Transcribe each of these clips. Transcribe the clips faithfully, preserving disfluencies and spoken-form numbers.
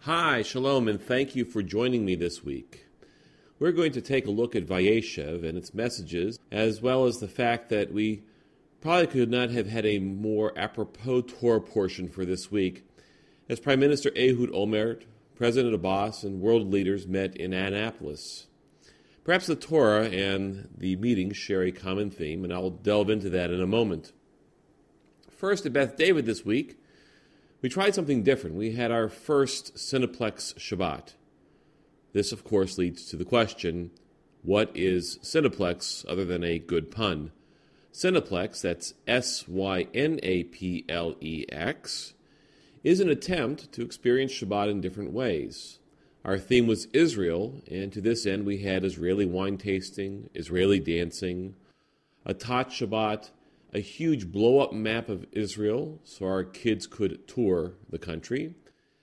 Hi, Shalom, and thank you for joining me this week. We're going to take a look at Vayeshev and its messages, as well as the fact that we probably could not have had a more apropos Torah portion for this week, as Prime Minister Ehud Olmert, President Abbas, and world leaders met in Annapolis. Perhaps the Torah and the meetings share a common theme, and I'll delve into that in a moment. First, at Beth David this week, we tried something different. We had our first Cineplex Shabbat. This, of course, leads to the question, what is Cineplex other than a good pun? Cineplex, that's S Y N A P L E X, is an attempt to experience Shabbat in different ways. Our theme was Israel, and to this end we had Israeli wine tasting, Israeli dancing, a Tot Shabbat, a huge blow-up map of Israel so our kids could tour the country.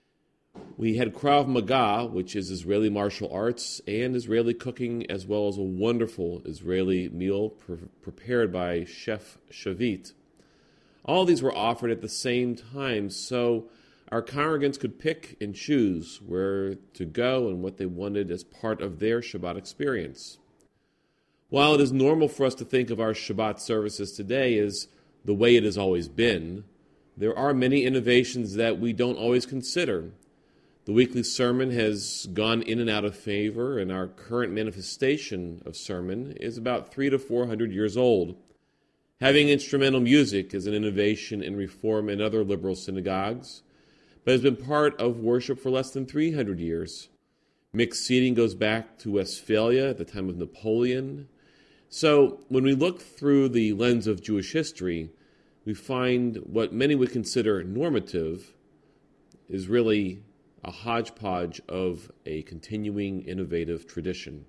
We had Krav Maga, which is Israeli martial arts and Israeli cooking, as well as a wonderful Israeli meal pre- prepared by Chef Shavit. All these were offered at the same time, so our congregants could pick and choose where to go and what they wanted as part of their Shabbat experience. While it is normal for us to think of our Shabbat services today as the way it has always been, there are many innovations that we don't always consider. The weekly sermon has gone in and out of favor, and our current manifestation of sermon is about three to four hundred years old. Having instrumental music is an innovation in Reform and other liberal synagogues, but has been part of worship for less than three hundred years. Mixed seating goes back to Westphalia at the time of Napoleon. So when we look through the lens of Jewish history, we find what many would consider normative is really a hodgepodge of a continuing innovative tradition.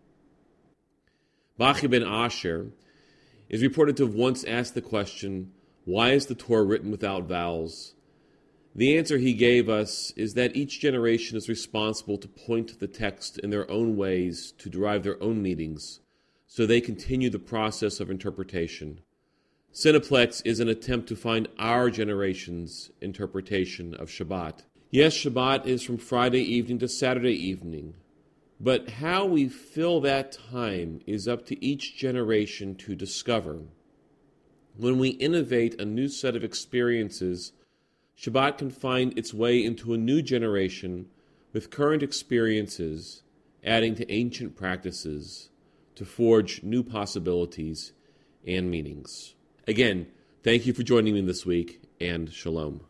Bachi ben Asher is reported to have once asked the question, why is the Torah written without vowels? The answer he gave us is that each generation is responsible to point to the text in their own ways to derive their own meanings, so they continue the process of interpretation. Cineplex is an attempt to find our generation's interpretation of Shabbat. Yes, Shabbat is from Friday evening to Saturday evening, but how we fill that time is up to each generation to discover. When we innovate a new set of experiences, Shabbat can find its way into a new generation with current experiences, adding to ancient practices to forge new possibilities and meanings. Again, thank you for joining me this week, and Shalom.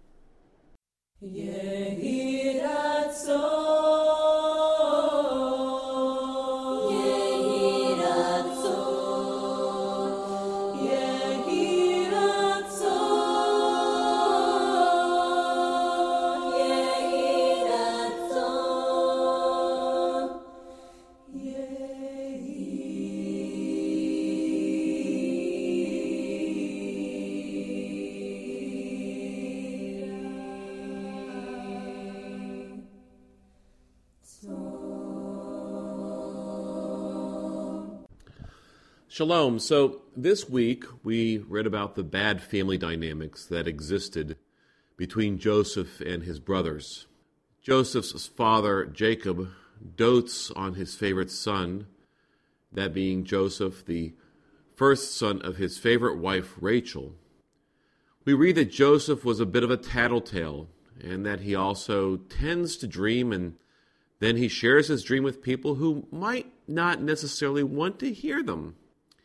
Shalom. So this week we read about the bad family dynamics that existed between Joseph and his brothers. Joseph's father, Jacob, dotes on his favorite son, that being Joseph, the first son of his favorite wife, Rachel. We read that Joseph was a bit of a tattletale, and that he also tends to dream, and then he shares his dream with people who might not necessarily want to hear them.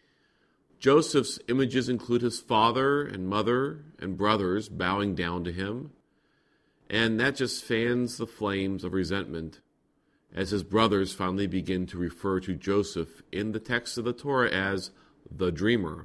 Joseph's images include his father and mother and brothers bowing down to him, and that just fans the flames of resentment as his brothers finally begin to refer to Joseph in the text of the Torah as the dreamer.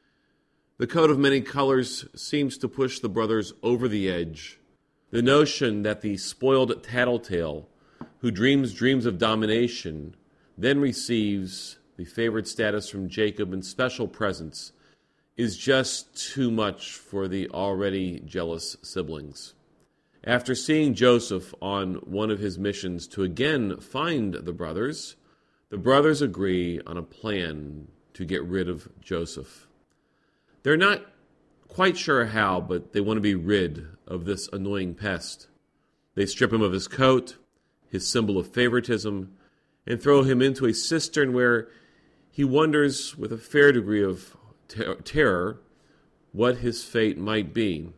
The coat of many colors seems to push the brothers over the edge. The notion that the spoiled tattletale who dreams dreams of domination then receives the favored status from Jacob and special presents is just too much for the already jealous siblings. After seeing Joseph on one of his missions to again find the brothers, the brothers agree on a plan to get rid of Joseph. They're not quite sure how, but they want to be rid of this annoying pest. They strip him of his coat, his symbol of favoritism, and throw him into a cistern where he wonders with a fair degree of ter- terror what his fate might be.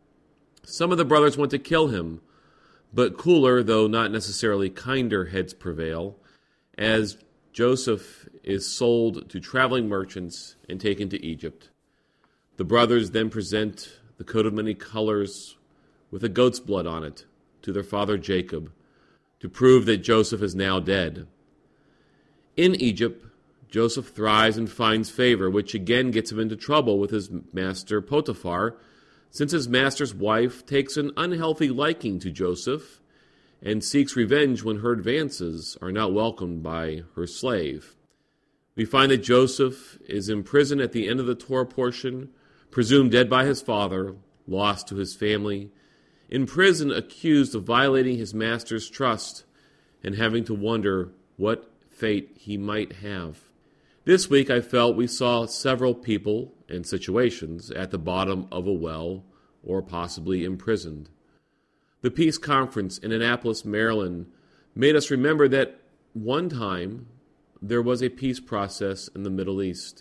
Some of the brothers want to kill him, but cooler, though not necessarily kinder, heads prevail, as Joseph is sold to traveling merchants and taken to Egypt. The brothers then present the coat of many colors with a goat's blood on it to their father Jacob to prove that Joseph is now dead. In Egypt, Joseph thrives and finds favor, which again gets him into trouble with his master Potiphar, since his master's wife takes an unhealthy liking to Joseph and seeks revenge when her advances are not welcomed by her slave. We find that Joseph is imprisoned at the end of the Torah portion, presumed dead by his father, lost to his family, in prison accused of violating his master's trust and having to wonder what fate he might have. This week I felt we saw several people and situations at the bottom of a well or possibly imprisoned. The Peace Conference in Annapolis, Maryland made us remember that one time there was a peace process in the Middle East.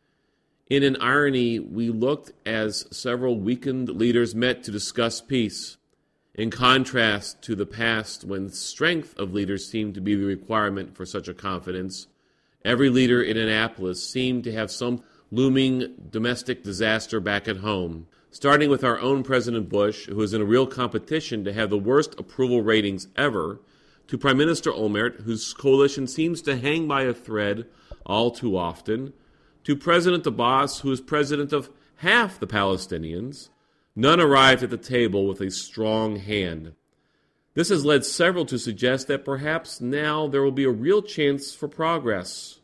In an irony, we looked as several weakened leaders met to discuss peace, in contrast to the past when strength of leaders seemed to be the requirement for such a confidence. Every leader in Annapolis seemed to have some looming domestic disaster back at home, starting with our own President Bush, who is in a real competition to have the worst approval ratings ever, to Prime Minister Olmert, whose coalition seems to hang by a thread all too often, to President Abbas, who is president of half the Palestinians. None arrived at the table with a strong hand. This has led several to suggest that perhaps now there will be a real chance for progress.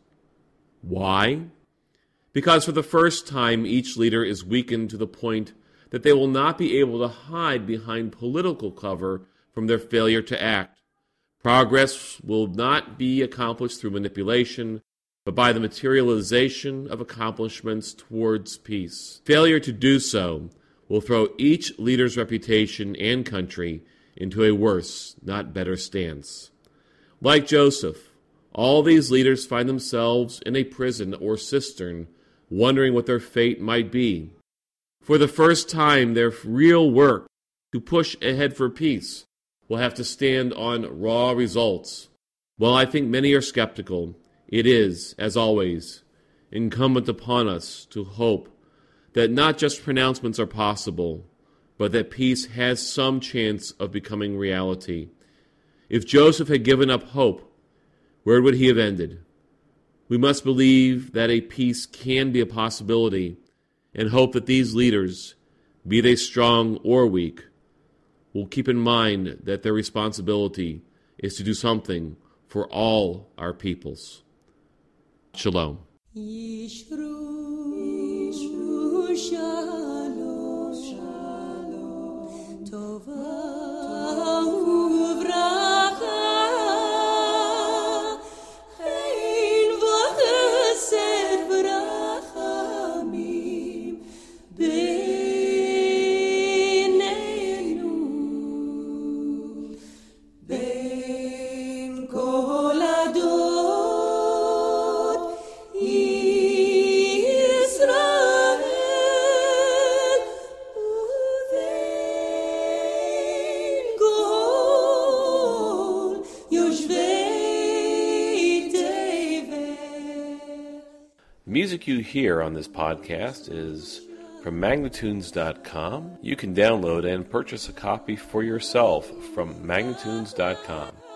Why? Because for the first time, each leader is weakened to the point that they will not be able to hide behind political cover from their failure to act. Progress will not be accomplished through manipulation, but by the materialization of accomplishments towards peace. Failure to do so will throw each leader's reputation and country into a worse, not better stance. Like Joseph, all these leaders find themselves in a prison or cistern, wondering what their fate might be. For the first time, their real work to push ahead for peace will have to stand on raw results. While I think many are skeptical, it is, as always, incumbent upon us to hope that not just pronouncements are possible, but that peace has some chance of becoming reality. If Joseph had given up hope, where would he have ended? We must believe that a peace can be a possibility and hope that these leaders, be they strong or weak, will keep in mind that their responsibility is to do something for all our peoples. Shalom. Shalom, shalom, tova uvracha, ein v'chesed v'rachamim beinenu, bein kol adot Yisrael. The music you hear on this podcast is from Magnitunes dot com. You can download and purchase a copy for yourself from Magnitunes dot com.